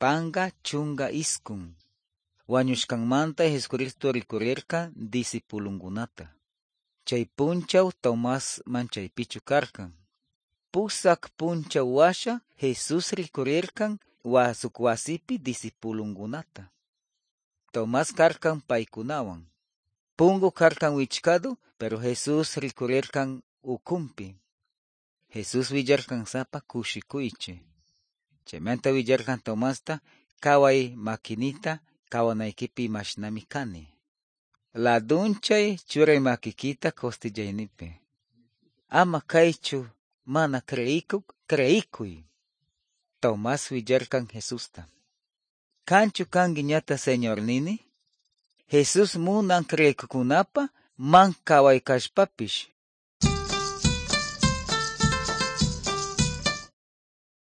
panka chunka iskun. Wañushkanmanta Jesucristo rikurirka disipulunkunata. Chay punchaw Tomás manchaypichu karkan. Pusak punchaw washa Jesus rikurirkan wasuk wasipi disipulunkunata. Tomás karkan paykunawan. Pungu karkan wichkadu, pero Jesus rikurirkan ukumpi. Jesus willarkan sapa kushikuychi. Chaymanta willarkan Tomásta, kaway makinita kawanaykipi mashnami kani. Ladunchay churay makikita kostillaynipi. Ama kaychu mana kreikuk, kreikuy. Tomás willarkan Jesusta. Kanchu kanki ñata Señor nini? Jesus munan kreikukunapa man kawaykashpapish